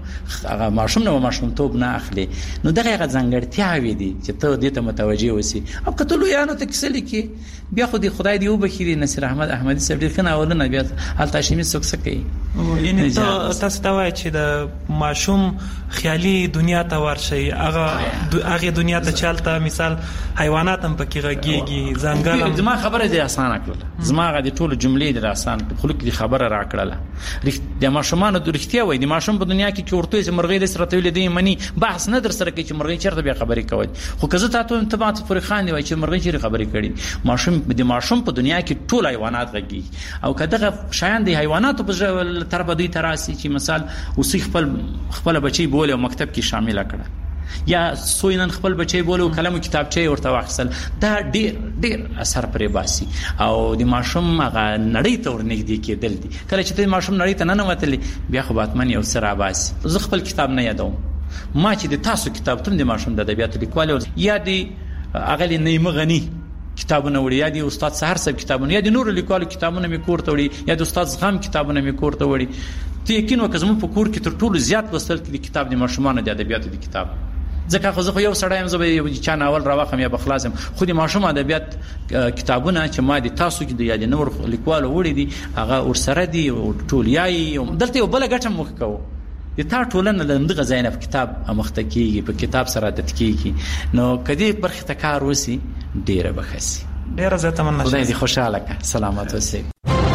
ماشوم نه ماشوم توپ نه اخلي نو دغه ځانګړتیاوې دي چې ته دې ته متوجي اوسې او کته لویانو ته کیسه لیکي بیا خو دې خدای دې وبخي نصیر احمد احمدي صاحب ډېر ښه ناولونه بیا التاشمي سکسه کوي یعنی تاسو ته وایي چې د ماشوم خیالي دنیا ته ورشي هغه دنیا ته چالتہ مثال حیوانات هم پکې غږیږي ځنګل زما خبره دې اسانه کړل زما غا دې ټول جملې دې آسان خلک دې خبره را کړله د ماشومان د رښتیا وای د ماشوم په دنیا کې چې ورته چې مرغۍ د سره تولې دې منی بحث نه در سره کوي چې مرغۍ چیرته بیا خبرې کوي خو کزه تاسو ته تبعات پر خان دی وای چې مرغۍ چیرته خبرې کړي ماشوم د ماشوم په دنیا کې ټول حیوانات غږي او کداغه شایان د حیوانات په تر بدوی تراسي چې مثال اوسې خپل بچي بوله مکتب کې شامل کړه یا سوینن خپل بچي بوله کلمو کتابچه ورته واخصل دا ډیر اثر پرې باسي او د ماشوم هغه نړۍ ته ورنږدې کېدل دي کله چې د ماشوم نړۍ ته نه وتلې بیا خو باتمن یو سره باسي زه خپل کتاب نه یادوم ما چې د تاسو کتابتون د ماشوم د ادبیات لیکوال یا د اغلی نیمه غنی کتابونه وړي یا د استاد سحر صاحب کتابونه یا د نور لیکوالو کتابونه می کور ته وړي یا د استاد زغم کتابونه می کور ته وړي ته یقین وکړم په کور کې تر ټولو زیات وسل کې کتاب د ماشومان د ادبیاتو د کتاب ځکه خو زه یو سړی هم زه یو چا ناول راوخم یا بخلاصم خو د ماشوم ادبیات کتابونه چې ما د تاسو کې د یا د نور لیکوالو وړي دي هغه ورسره دي ټولیای دلته یو بل غټه مخ کوو د تا ټولنه د دغه ځای په کتاب امخته کیږي په کتاب سره عادت کیږي نو کدی برخه تکار وسی ډیره بخسي ډیره زه تمنا خدای دې خوشاله کړه سلامات اوسئ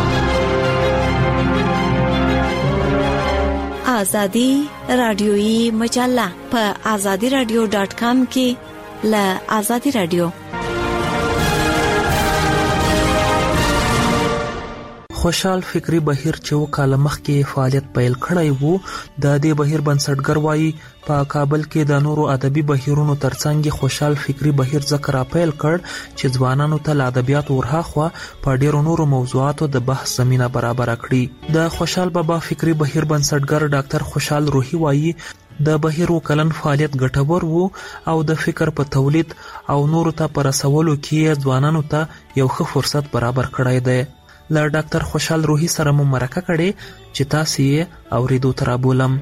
آزادی رادیویی مجله په azadiradio.com کې ل آزادی رادیو خوشحال فکری بهیر چې وکاله مخکې فعالیت پیل کړی وو، د دې بهیر بنسټګر وایي په کابل کې د نورو ادبي بهیرونو ترڅنګ خوشحال فکری بهیر ذکر پیل کړ چې ځوانانو ته له ادبیات ورهاخوا په ډیرو نورو موضوعاتو د بحث زمينه برابر کړي. د خوشحال بابا فکری بهیر بنسټګر ډاکټر خوشحال روحي وایي د بهیر وکلن فعالیت ګټور وو او د فکر په تولید او نورو ته پر رسولو کې ځوانانو ته یو ښه فرصت برابر کړی دی. له ډاکټر خوشحال روحي سره مو مرکه کړې چې تاسو یې اوریدو تر بولم.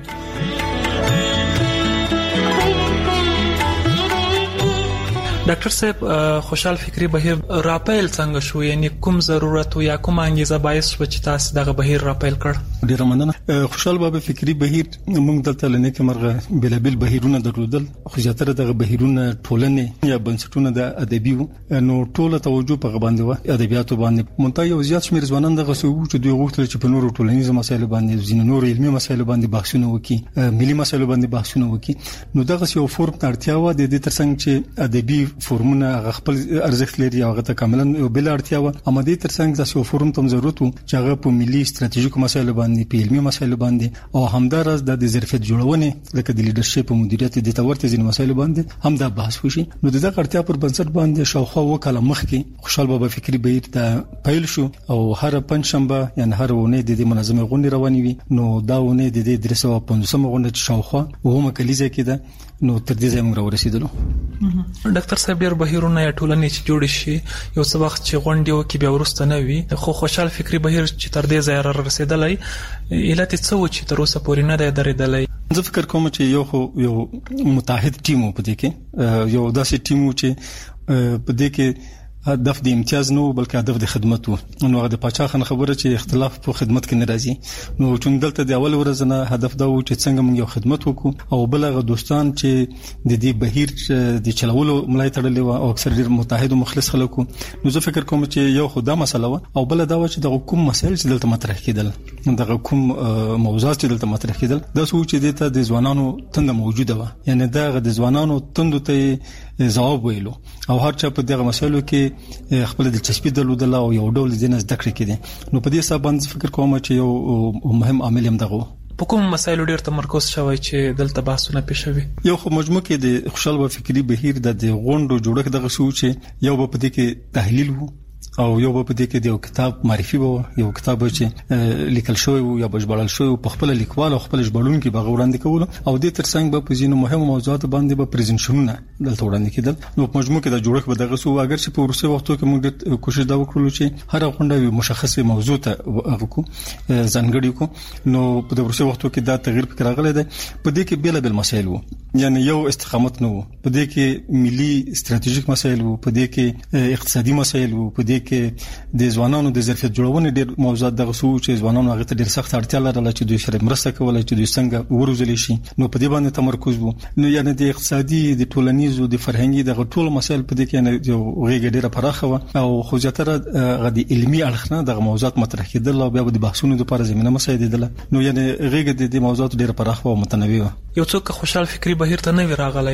ډاکټر صاحب، خوشحال فکری بهیر راپیل څنګه شو؟ یعنی کوم ضرورت یا کوم انګیزه باعث و چې تاسو دغه بهیر راپیل کړ؟ ډیر مننه. خوشحال بابا فکری بهیر موږ دلته لنه کې مرغه بلابل بهیرونه درلودل، خو زیاتره دغه بهیرونه ټولنې یا بنسټونه د ادبي نو ټوله توجه په باندې و ادبیاتو باندې. مونږ یو زیات شمیر ځوانان دغه سو چې دوی غوښتل چې په نورو ټولنیزو مسایلو باندې ځینې نور علمي مسایلو باندې بحثونه وکړي، ملي مسایلو باندې بحثونه وکړي. نو دغه یو فورم اړتیا و د دې ترڅنګ چې ادبي فورمونه خپل ارزښت لري او هغه ته کاملا بل اړتیا و. امدي ترڅنګ د یو فورم تم ضرورت چې هغه په ملي ستراتیژیکو مسایلو باندې، په علمي مسایلو باندې او همدارس د ظرفیت جوړونې لکه د لیدرشپ او مدیریت د تورته ځین مسایلو باندې هم دا بحث وشي. نو دغه اړتیا پر بنسټ باندې شاوخوا وکاله مخکې خوشحال بابا فکری بهیر ته پیل شو او هر پنځشنبه یعنی هر ونه د منظمه غونډه رواني وي. نو دا ونه د 315 غونډه شاوخوا ومه کلیزه کې ده. نو تر دې ځای موږ ورسېدلو. ډاکټر صاحب، ډېر بهیرونه یا ټولنې چې جوړ شي یو څه وخت چې غونډې وکړي بیا ورسته نه وي، خو خوشحال فکری بهیر چې تر دې ځای رسېدلی علت څه و چې تر اوسه پورې نه دی درېدلی؟ زه فکر کوم چې یو متحد ټیم و په دې کې، یو داسې ټیم و چې په دې کې هدف د امتیاز نه بلکې هدف د خدمت وو. نو هغه د پاچا خان خبره چې اختلاف په خدمت کې ناراضي. نو چون دلته د اول ورځ نه هدف دا و چې څنګه موږ یو خدمت وکړو او بلغه دوستان چې د دې بهیر د چلولو ملای تړلې و او اکثر ډیر متحد او مخلص خلک. نو زه فکر کوم چې یو خدا مسله و او بل دا و چې د کوم مسایل چې دلته مطرح کېدل، د کوم موضوعات چې دلته مطرح کېدل، دا څه چې دته د ځوانانو تند موجوده و. یعنی دا د ځوانانو تند ته جواب ویلو او هر چا په دغه مسایلو کې خپل دلچسپي درلودل او یو ډول ځینې زده کړې کړي. نو په دې حساب باندې فکر کوم چې یو مهم عامل هم دغه په کوم مسایلو ډیر تمرکز شوی چې دلته بحثونه پېښوي. یو خو مجموع کې د خوشحال بابا فکری بهیر د غونډو جوړښت دغه شو چې یو په دې کې تحلیل وو او یو په دې کې د یو کتاب معرفي وو، یو کتاب چې لیکل شوی وو یا بشبړل شوی په خپل لیکوال او خپل ژباړون کې بغور وړاندې کول او د ترڅنګ په ځینو مهمو موضوعاتو باندې به پریزنټیشنونه دلته وړاندې کېدل. نو په مجموع کې د جوړښت به دغه سو اگر چې په ورسره وختو کې موږ کوشش دا وکړو چې هر غونډه یو مشخصه موضوع ته وکړو، ځانګړي کو. نو په د ورسره وختو کې دا تغییر فکر راغلی دی. په دې کې بیل بیل مسایل وو، یعنی یو استقامت نه وو، په دې کې ملي ستراتیژیک مسایل وو، په دې کې اقتصادي مسایل وو، په دې کې د ځوانانو د ظرفیت جوړونې ډېر موضوعات دغه سو چې ځوانانو هغه ته ډېر سخت اړتیا لرله چې دوی سره مرسته کولای چې دوی څنګه وروزل شي. نو په دې باندې تمرکز وو. نو یعنی د اقتصادي، د ټولنیزو، د فرهنګي دغه ټول مسایل په دې کې یو غیږ ډېره پراخه و او خو زیاتره غدي علمي اړخ نه دغه موضوعات مطرح کېدل او بیا د بحثونو لپاره زمينه مساعدېدل. نو یعنی غیږ د موضوعات ډېره پراخه او متنوع و. یو څوک خوشحال فکری بهیر ته نه راغلی،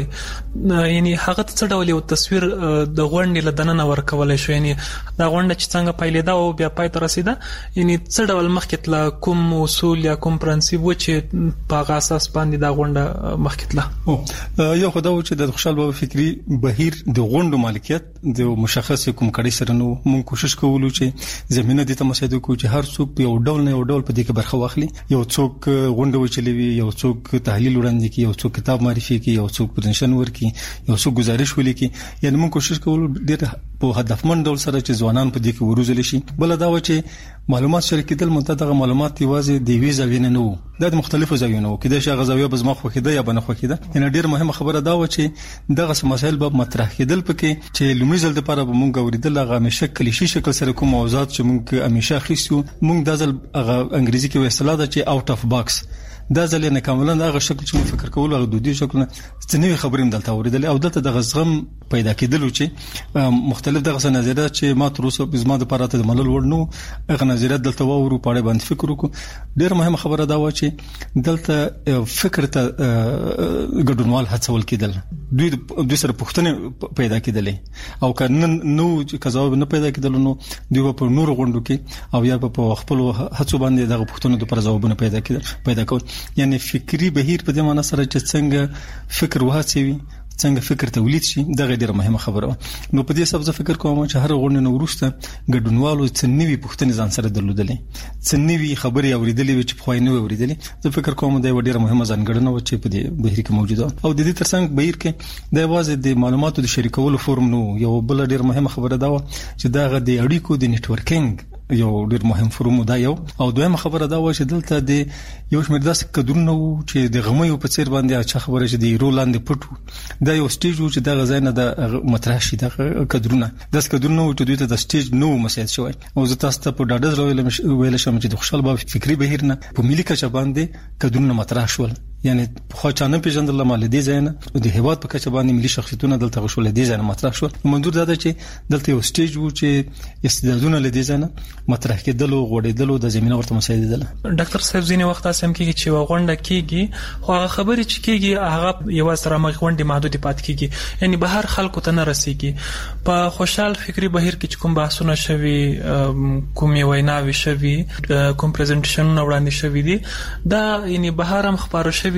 یعنی هغه څه ډول یو تصویر د غونډې لدننه ورکولای شو، یعنی دا غونډه چې څنګه پیلېده او بیا پای ته رسیده، یعنی څه ډول مخکې تله، کوم اصول یا کوم پرنسپ و چې په هغه اساس باندې دا غونډه مخکې تله؟ یو خو دا و چې د خوشحال بابا فکری بهیر د غونډو مالکیت د مشخص کوم کړي سره نو موږ کوشش کوو چې زمينه د تمسید کو چې هر څوک په یو ډول نه یو ډول په دې کې برخه واخلي. یو څوک غونډه وچلوي، یو څوک تحلیل وړاندې کوي، یو څوک کتاب معرفي کوي، یو څوک پرزنټیشن ورکي، یو څوک گزارش ولیکي. یعنی موږ کوشش کوو ډېر په هدفمند ډول سره چې ځوانان په دې کې وروزل شي. بل دا و چې معلومات شریکېدل متدغه معلومات یوازې د وی زاویې نه وو، د مختلفو زاویو نه وو، کله چې غزاویه بزما خو کېده یا بنه خو کېده. یعنی ډېر مهمه خبره دا و چې دغه مسایل به مطرح کېدل پکې چې لومړی ځل لپاره به مونږ اوریدل هغه همیشه کلیشي شکل سره کوم موضوعات چې مونږ همیشه خېسو. مونږ د ځل هغه انګریزي کې اصطلاح ده چې اوټ اف باکس، دا ځل نه کاملا هغه شکل چې مونږ فکر کول هغه دودي شکل نه څنګه خبرې دلته اوریدل او دلته د غزغم پیدا کېدل چې مختلف دغه نظریات چې ما تر اوسه زما د پاره ته منل ورنو هغه نظریات دلته وورو پاره باندې فکر وکړو. ډېر مهمه خبره دا و چې دلته فکر ته ګډونوال هڅول کېدل، دوی سره پوښتنه پیدا کېدلې او کنن نو چې ځواب نه پیدا کېدل نو دوی په نور غونډو کې او یا په خپل هڅو باندې دغه پوښتنو لپاره ځوابونه پیدا کول. یعنی فکری بهیر په دې معنی سره چې څنګه فکر وهڅوي، څنګه فکر تولید شي، دا ډېره مهمه خبره و. نو په دې سبب زه فکر کوم چې هر غونډه نو ورسته ګډونوالو څنوي پوښتنې ځان سره درلودلې، څنوي خبرې اوریدلې چې په خوای نه اوریدلې. زه فکر کوم دا ډېره مهمه ځانګړنه و چې په دې بهیر کې موجوده او د دې ترڅنګ بهیر کې د یوازې د معلوماتو د شریکولو فورم نو یو بل ډېر مهمه خبره دا و چې دا د اړیکو د نتورکینګ یو ډېر مهم فورم دا یو. او دویمه خبره دا و چې دلته د یو شمېر داسې کډرونه وو چې د غمیو په څیر باندې چې خبره چې د رولاند پټو دا یو سټیج و چې دا غزاینه د مطرح شي د کډرونه داس کډرونه و چې دوی ته د سټیج نو مسایل شوی. او زه تاسو ته په ډاډه ویل شم چې د خوشحال بابا فکری بهیر نه په ملي کچه باندې کډرونه مطرح شول. یعنی خو چانه پیژندل مال دي زینه د هیواد په کچه باندې ملي شخصیتونه دلته غوښول دي زینه مطرح شو. منظور دا ده چې دلته یو سټیج وو چې استعدادونه لدی زینه مطرح کېدل او غوړېدل د زمينه ورته مساعدېدل. ډاکټر صاحب ځینې وخت اسم کېږي چې وغونډه کېږي خو هغه خبرې چې کېږي هغه یو سره مغونډه محدود پات کېږي، یعنی بهر خلکو ته نه رسیږي. په خوشحال فکری بهیر کې کوم بحثونه شوي، کوم ویناوي شوي، کوم پریزنټیشنونه وړاندې شوي دي، دا یعنی بهر هم خبرو شوي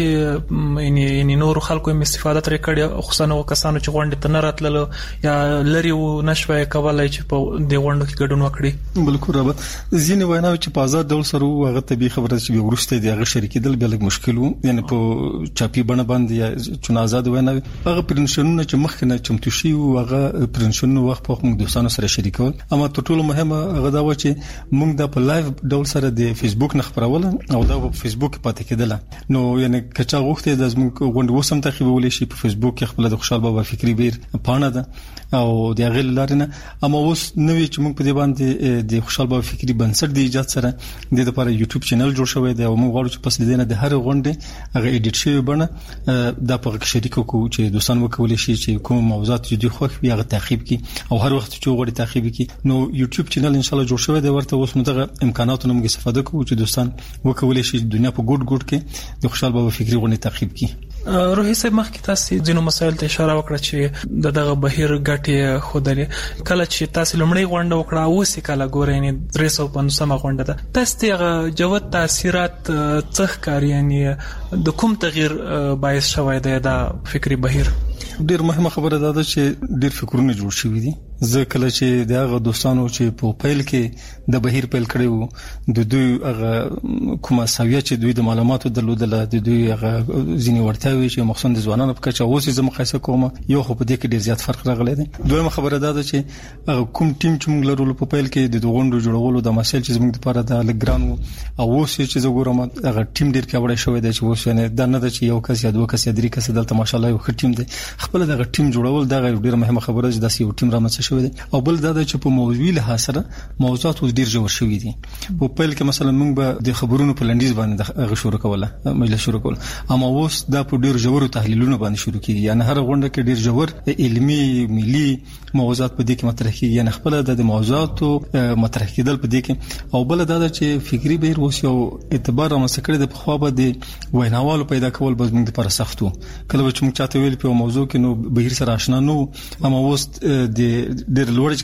داسې یعنی نور خلکو هم استفاده ترې کړې، خصوصا کسانو چې غونډې ته نه راتلل یا لري و نشوي کولای چې په دې غونډو کې ګډون وکړي. بالکل رابط ځینې ویناوي چې په آزاد ډول سره هغه طبي خبره چې ورسته دی هغه شریکېدل بیا لږ مشکل وو، یعنی په چاپی بڼه باندې یا چې آزاد ویناوي هغه پرنشنونه چې مخکنه چمتو شي او هغه پرنشنونه وخت په موږ دوستانو سره شریکول. اما تر ټولو مهمه هغه دا و چې موږ د په لایو ډول سره د فیسبوک نه خبرول او دا په فیسبوک پاتې کېدل. نو یعنی کچا غوښته د زموږ غونډه وسم تعقیبول شي په فیسبوک کې خپل د خوشحال بابا فکری بهیر پاڼه ده او د غل لارنه. اما اوس نوې چې موږ په دې باندې د خوشحال بابا فکری بنسټ د ایجاد سره د لپاره یوټیوب چینل جوړ شوی دی او موږ غواړو چې پس دې نه د هر غونډه هغه ایډیټ شوی بڼه د په شریک کو چې دوستان وکولای شي چې کوم موضوعات چې دوی خوښ وي هغه تعقیب کړي او هر وخت چې غوړي تعقیب کړي. نو یوټیوب چینل ان شاء الله جوړ شوی دی، ورته اوس موږ دغه امکاناتو موږ استفاده کوو چې دوستان وکولای شي دنیا په ګډ کې د خوشحال بابا فکری غونډه تعقیب کړي. روحي صاحب مخکې تاسو ځینو مسایل ته اشاره وکړه چې دغه بهیر ګټي خودلې کله چې تاسو لمړی غونډه وکړه اوس کله ګورئ نه 350 غونډه ده، تاسو ته جوت تاثیرات څخه کاری یعنی د کوم تغییر باعث شوی دی دا فکری بهیر؟ ډیر مهمه خبره ده چې ډیر فکرونه جوړ شوي دي. زه کله چې دغه دوستانو چې په پیل کې د بهیر پیل کړو د دوی هغه کومه ساویه چې دوی د معلوماتو درلودل د دوی هغه ځینې ورتاوي چې مخصوصا د ځوانانو په کچه اوس زه مقایسه کوم یو خو په دې کې ډیر زیات فرق راغلی دی. دویمه خبره ده چې هغه کوم ټیم چې موږ لرو په پیل کې د غونډو جوړولو د مسایل چې موږ لپاره د لګران او اوس چې زه ګورم هغه ټیم ډیر پیاوړی شوی دی چې اوس نه دا نه ده چې یو کس یا دوه کس یا درې کس دلته ماشاءالله یو ښه ټیم دی. خپل دغه ټیم جوړول دا ډیره مهمه خبره ده چې داسې یو ټیم رامنځته شوی دی. او بل دا چې په موضوعي لحاظ سره موضوعات ډیر ژور شوي دي. په پیل کې مثلا موږ به د خبرونو په لنډیز باندې غشور کوله مجلس شروع کول، اما اوس دا په ډیر ژور تحلیلونو باندې شروع کیږي. یعنی هر غونډه کې ډیر ژور علمي ملي موضوعات په دې کې مطرح کیږي، یعنی خپل د موضوعاتو مطرح کېدل په دې کې. او بل دا چې فکری بهیر اوس یو اعتبار را مسکړه د په خوا به د ویناوالو پیدا کول به موږ لپاره سختو. کله چې موږ چاته ویل په موضوع کې نو بهیر سره آشنا نو، اما اوس د ډیر لوړ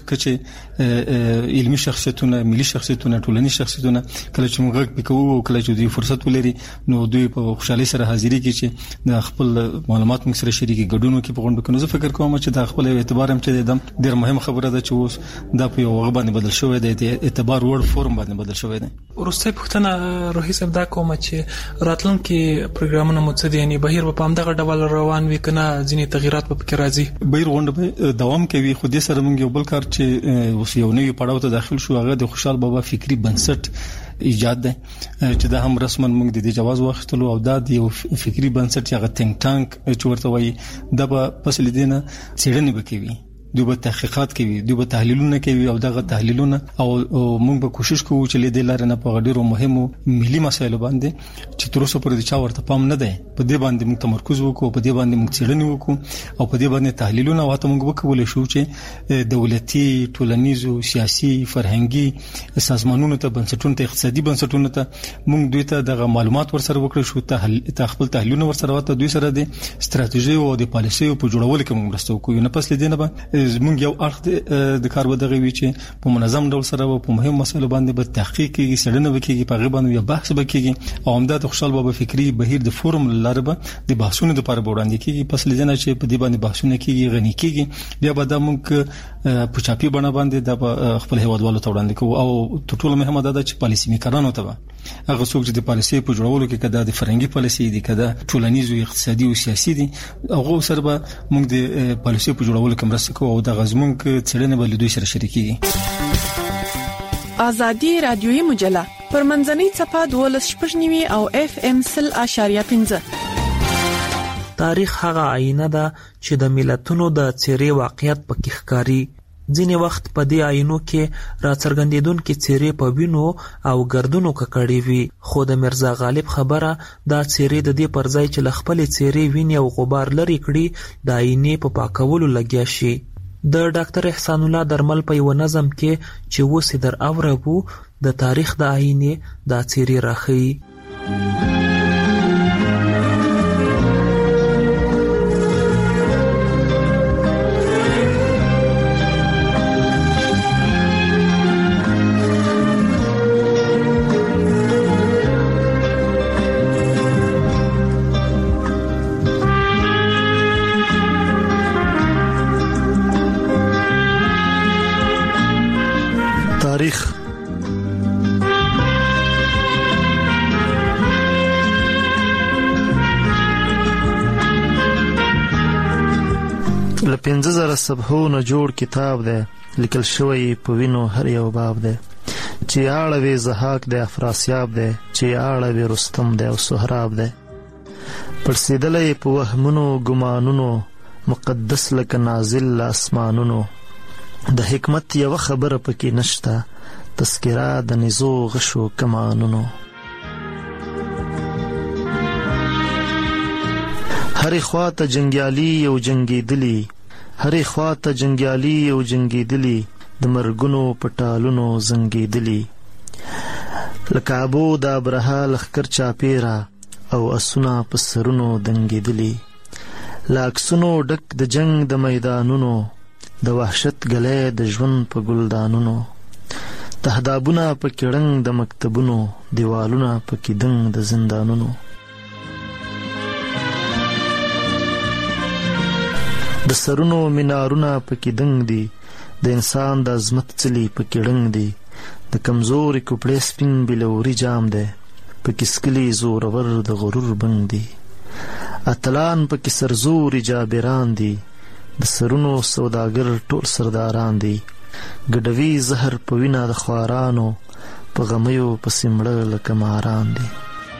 کچه علمي شخصیتونه، ملي شخصیتونه، ټولنیز شخصیتونه کله چې موږ پکوو او کله چې دوی فرصت ولري نو دوی په خوشحالي سره حاضرې کوي چې د خپل معلومات موږ سره شریکي ګډون کوي په غونډو کې. نو زه فکر کوم چې د خپل اعتبار هم چې د ډېر مهم خبره ده چې اوس دا په یو وخت باندې بدل شوی دی، د اعتبار وړ فورم باندې بدل شوی دی. ورسته پښتنه روحي صاحب دا کوم چې راتلونکي پروګرامونه مو څه دي، یعنی بهیر په همدغه ډول روان وي کنه ځینې تغیرات په کې راځي؟ بهیر غونډه دوام کوي، خو دې سره موږ یو بل کار چې اوس یو نوی پړاو ته داخل شو هغه د خوشحال بابا فکری بنسټ ایجاد ده چې دا هم رسما موږ د دې جواز واخیستلو او دا د یو فکری بنسټ هغه تینک ټانک چې ورته وایي دا په فصل دینه څېړنې وکوي دوی به تحقیقات کوي، دوی به تحلیلونه کوي او دغه تحلیلونه او موږ به کوشش کوو چې د لارې نه په ډیرو مهمو ملي مسایلو باندې چې تر اوسه پورې چا ورته پام نه دی په دې باندې موږ تمرکز وکړو، په دې باندې موږ څېړنې وکړو او په دې باندې تحلیلونه واته موږ وکولای شو چې دولتي، ټولنیزو، سیاسي، فرهنګي سازمانونو ته، بنسټونو ته، اقتصادي بنسټونو ته موږ دوی ته دغه معلومات ورسره وکړو شو، ته خپل تحلیلونه ورسره واته دوی سره د ستراتیژي او د پالیسیو په جوړولو کې موږ مرسته وکړو. نه پس لیدنه به موږ یو اړخ د کار ودغه وی چې په منظم ډول سره په مهم مسایلو باندې به تحقیق کوي، څېړنه وکړي، په غو باندې بحث وکړي او همدا د خوشحال بابا فکری بهیر د فورم لاره به د بحثونو لپاره وړاندې کیږي. پس لیدنه چې په دې باندې بحثونه کیږي، غني کیږي، بیا به د موږ په چاپی بڼه باندې د خپل هیوادوالو ته وړاندې کوو او ټول مهمه ده چې پالیسي میکرانو ته هغه څوک چې د پالیسي په جوړولو کې کده د فرهنګي پالیسي دي، کده ټولنیزو، اقتصادي او سیاسي دي، هغه سره به موږ د پالیسي په جوړولو کې مرسته کوو او د غزمون کې څېړنه به له دوی سره شریکيږي. آزادي رادیوي مجله پر منځنۍ صفحه 12.9 او FM 0.5. تاریخ هغه آینه ده چې د ملتونو د څېرې واقعیت پکې ښکاري. ځینې وخت په دې آینو کې راڅرګندېدونکې څېرې په وینو او ګردونو ککړې وي، خو د مرزا غالب خبره دا څېرې د دې پر ځای چې له خپلې څېرې وینې او غبار لرې کړي د آینې په پاکولو لګیا شي. د ډاکټر احسان الله درمل په یو نظم کې چې اوس در اوربو د تاریخ د آینې دا څېرې راښيي. تاریخ له 15,000 صفحو نه جوړ کتاب دی، لیکل شوی په وینو هر یو باب دی، چې اړوي زهاک دی، افراسیاب دی، چې اړوي رستم دی او سهراب دی، پرسیدلې په وهمونو ګمانونو، مقدس لکه نازل اسمانونو، د حکمت یو خبره پکې نشته، تذکرہ د نزو غشو کمانونو. هرې خواته جنگیالي او جنگیدلی، هرې خواته جنگیالي او جنگیدلی، د مرګونو پټالونو زنګیدلی، لکه ابو د ابرهه لخکر چاپیرا او اسونه په سرونو دنګیدلی، لاکسونو ډک د جنگ د میدانونو، د وحشت گلې د ژوند په ګلدانونو، تهدابونه په کړنګ د مکتبونو، دیوالونه په کیدنګ د زندانونو، د سرونو مینارونه په کیدنګ دي، د انسان د عظمت څلی په کړنګ دي، د کمزوري کوپړې سپین بلوري جام دی، په کسکلی زورور د غرور بنګ دي، اتلان په کې سرزوري جابران دي، د سرونو سوداګر ټول سرداران دي، ګډوي زهر په وینا د خوارانو، په غمیو په سیمړه لکه ماران دي.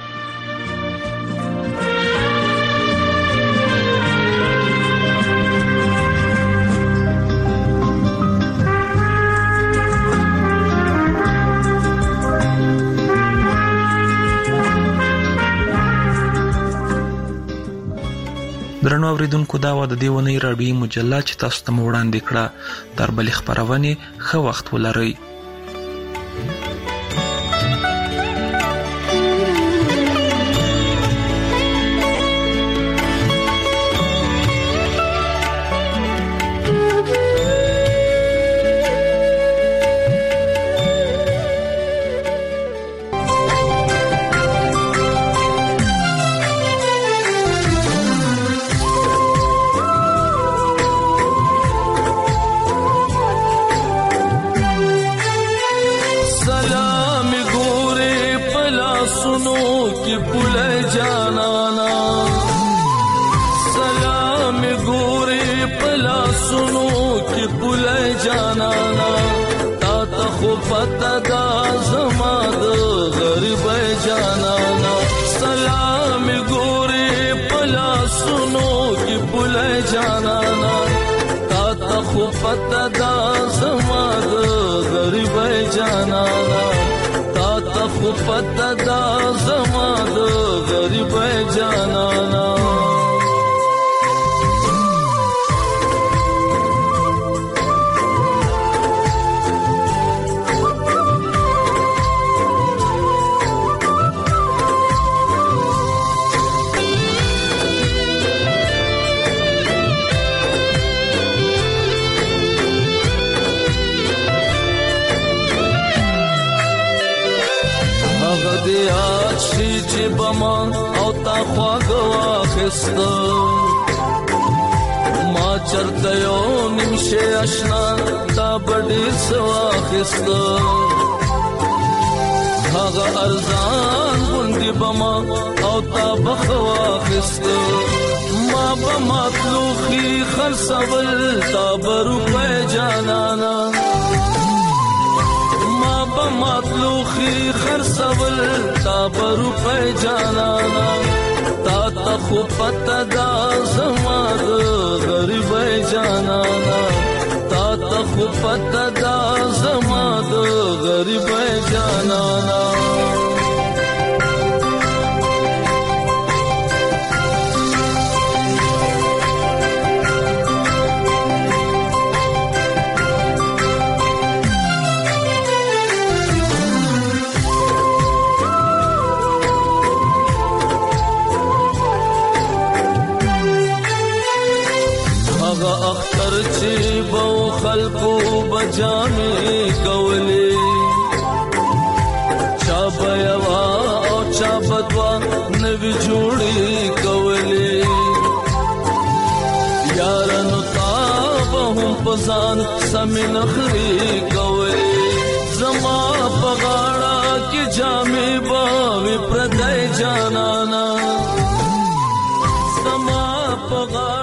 درنو اوریدونکو، دا و د دې ونې راډیوي مجله چې تاسو ته مو وړاندې کړه. تر بلې خپرونې ښه وخت ولرئ. خو پته دا زما د غریبۍ جانانا تا ته خو پته دا زما د غریبۍ جانانا چې بما او تا خواږه واخسته ما چرته یو نمشه اشنا تا بډې سواخسته هغه ارزان غوندې بما او تا بخواخسته ما بما تلوخي خرڅول تا بروپۍ جانانا مطلوخي خرڅول تا بروپۍ جانانا تا ته خو پته دا زما د غریبۍ جانانا تا ته خو پته دا زما د غریبۍ جانانا اختر چې بو خلقو بجامې کولې چا بيوا او چا بدوا نوي جوړي کولې یارانو تاب هم پزان سمین خري کولې زما پغاړه کې جامې باوي پردای جانانا زما پغاړه